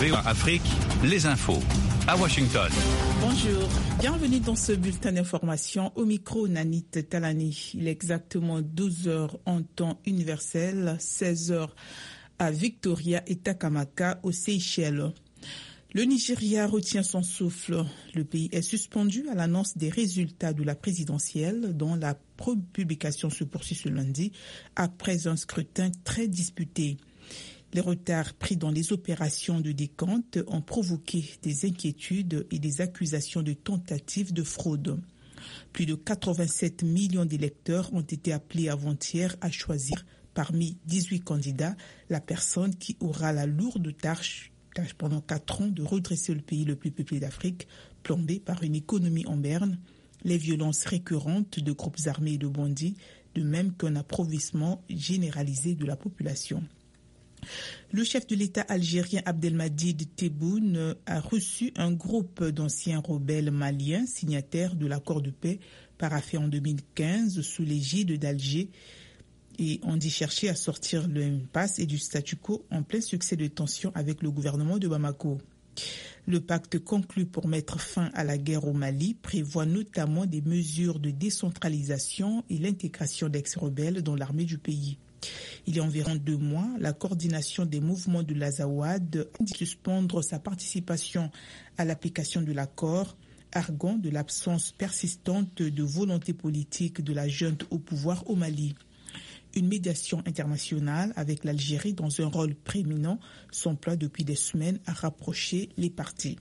VOA Afrique, les infos à Washington. Bonjour, bienvenue dans ce bulletin d'information. Au micro, Nanit Talani. Il est exactement 12h en temps universel, 16h à Victoria et Takamaka aux Seychelles. Le Nigeria retient son souffle. Le pays est suspendu à l'annonce des résultats de la présidentielle dont la publication se poursuit ce lundi après un scrutin très disputé. Les retards pris dans les opérations de décompte ont provoqué des inquiétudes et des accusations de tentatives de fraude. Plus de 87 millions d'électeurs ont été appelés avant-hier à choisir parmi 18 candidats la personne qui aura la lourde tâche pendant 4 ans de redresser le pays le plus peuplé d'Afrique, plombé par une économie en berne, les violences récurrentes de groupes armés et de bandits, de même qu'un appauvrissement généralisé de la population. Le chef de l'État algérien Abdelmadjid Tebboune a reçu un groupe d'anciens rebelles maliens signataires de l'accord de paix paraphé en 2015 sous l'égide d'Alger et ont dit chercher à sortir l'impasse et du statu quo en plein succès de tensions avec le gouvernement de Bamako. Le pacte conclu pour mettre fin à la guerre au Mali prévoit notamment des mesures de décentralisation et l'intégration d'ex-rebelles dans l'armée du pays. Il y a environ 2 mois, la coordination des mouvements de l'Azawad a dit suspendre sa participation à l'application de l'accord, arguant de l'absence persistante de volonté politique de la junte au pouvoir au Mali. Une médiation internationale avec l'Algérie dans un rôle prééminent s'emploie depuis des semaines à rapprocher les parties.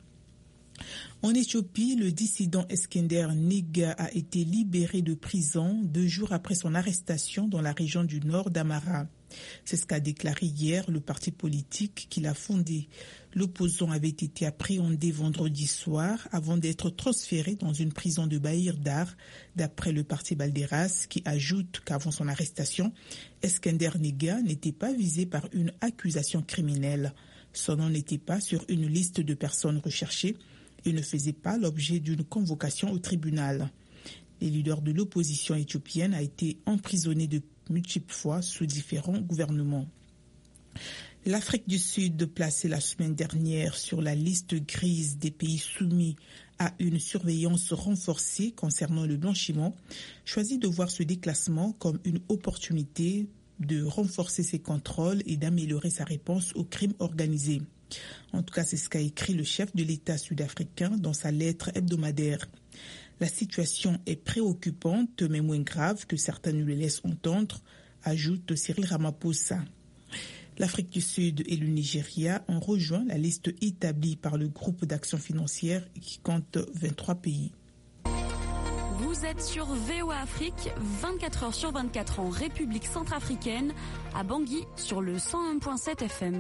En Éthiopie, le dissident Eskender Nega a été libéré de prison 2 jours après son arrestation dans la région du nord d'Amara. C'est ce qu'a déclaré hier le parti politique qu'il a fondé. L'opposant avait été appréhendé vendredi soir avant d'être transféré dans une prison de Bahir Dar, d'après le parti Balderas, qui ajoute qu'avant son arrestation, Eskender Nega n'était pas visé par une accusation criminelle. Son nom n'était pas sur une liste de personnes recherchées et ne faisait pas l'objet d'une convocation au tribunal. Les leaders de l'opposition éthiopienne a été emprisonné de multiples fois sous différents gouvernements. L'Afrique du Sud, placée la semaine dernière sur la liste grise des pays soumis à une surveillance renforcée concernant le blanchiment, choisit de voir ce déclassement comme une opportunité de renforcer ses contrôles et d'améliorer sa réponse aux crimes organisés. En tout cas, c'est ce qu'a écrit le chef de l'État sud-africain dans sa lettre hebdomadaire. La situation est préoccupante, mais moins grave que certains nous le laissent entendre, ajoute Cyril Ramaphosa. L'Afrique du Sud et le Nigeria ont rejoint la liste établie par le groupe d'action financière qui compte 23 pays. Vous êtes sur VOA Afrique, 24 heures sur 24 en République centrafricaine, à Bangui sur le 101.7 FM.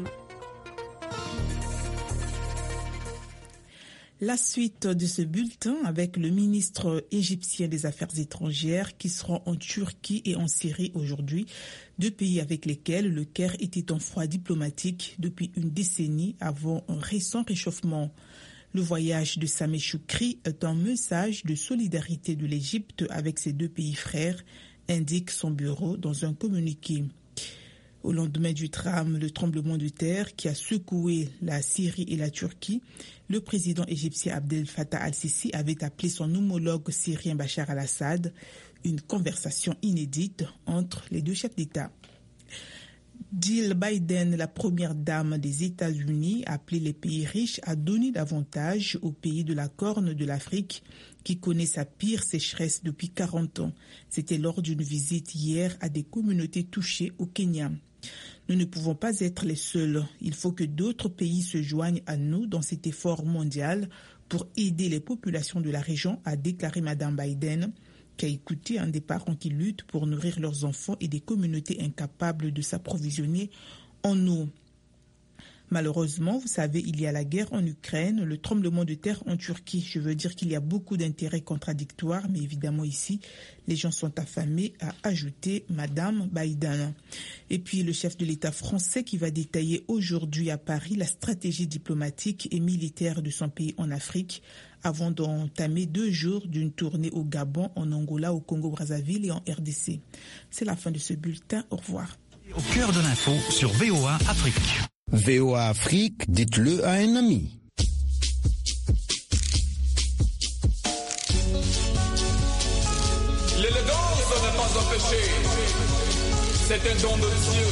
La suite de ce bulletin avec le ministre égyptien des Affaires étrangères qui sera en Turquie et en Syrie aujourd'hui, 2 pays avec lesquels le Caire était en froid diplomatique depuis une décennie avant un récent réchauffement. Le voyage de Sameh Choukri est un message de solidarité de l'Égypte avec ses 2 pays frères, indique son bureau dans un communiqué. Au lendemain du drame, le tremblement de terre qui a secoué la Syrie et la Turquie, le président égyptien Abdel Fattah al-Sisi avait appelé son homologue syrien Bachar al-Assad, une conversation inédite entre les 2 chefs d'État. Jill Biden, la première dame des États-Unis, a appelé les pays riches à donner davantage aux pays de la Corne de l'Afrique qui connaît sa pire sécheresse depuis 40 ans. C'était lors d'une visite hier à des communautés touchées au Kenya. Nous ne pouvons pas être les seuls. Il faut que d'autres pays se joignent à nous dans cet effort mondial pour aider les populations de la région, a déclaré Mme Biden, qui a écouté un des parents qui luttent pour nourrir leurs enfants et des communautés incapables de s'approvisionner en eau. Malheureusement, vous savez, il y a la guerre en Ukraine, le tremblement de terre en Turquie. Je veux dire qu'il y a beaucoup d'intérêts contradictoires, mais évidemment ici, les gens sont affamés, a ajouté Madame Biden. Et puis le chef de l'État français qui va détailler aujourd'hui à Paris la stratégie diplomatique et militaire de son pays en Afrique avant d'entamer 2 jours d'une tournée au Gabon, en Angola, au Congo-Brazzaville et en RDC. C'est la fin de ce bulletin. Au revoir. Au cœur de l'info sur VOA Afrique. VOA Afrique, dites-le à un ami. L'élégance n'est pas un péché, c'est un don de Dieu.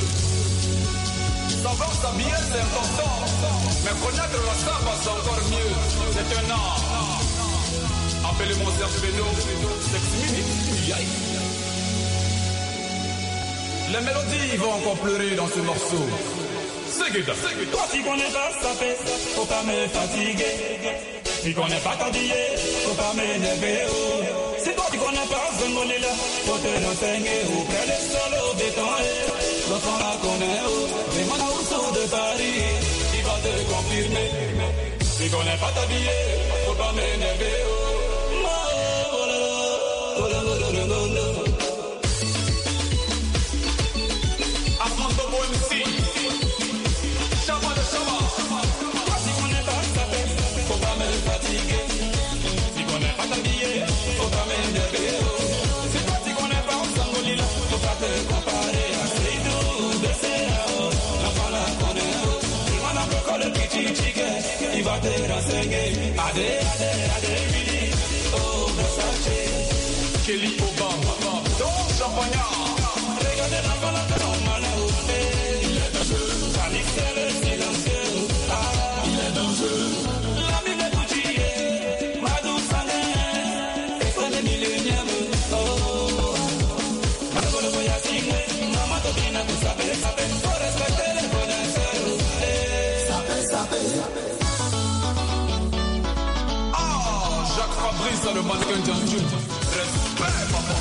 Savoir s'habiller c'est important, mais connaître la samba c'est encore mieux, c'est un art. Appelez-moi Serge Beno, les mélodies vont encore pleurer dans ce morceau. Toi qui connais pas saper, faut pas me fatiguer. Tu connais pas t'habiller, faut pas m'énerver. C'est toi qui connais pas Zengolila, faut te renseigner. Près des solos béton, l'enfant la connaît. Les manauts de Paris, il va te confirmer. Tu connais pas t'habiller, faut pas m'énerver. Armando Boemsi. Il va te renseigner. Adé, oh, Versace. Kelly Obama, Don Champagnat. Regardez la balade en malheur. Il est dangereux. Panique, c'est le silencieux. Il est dangereux. L'ami de Gucci, Madou Sané, et c'est le millénium. Oh, Margot Boyassine, Maman Tobina, tout ça, faut respecter les connaisseurs. Fabrice le mannequin Djanjou. Respect, papa.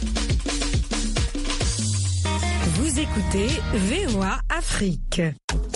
Vous écoutez VOA Afrique.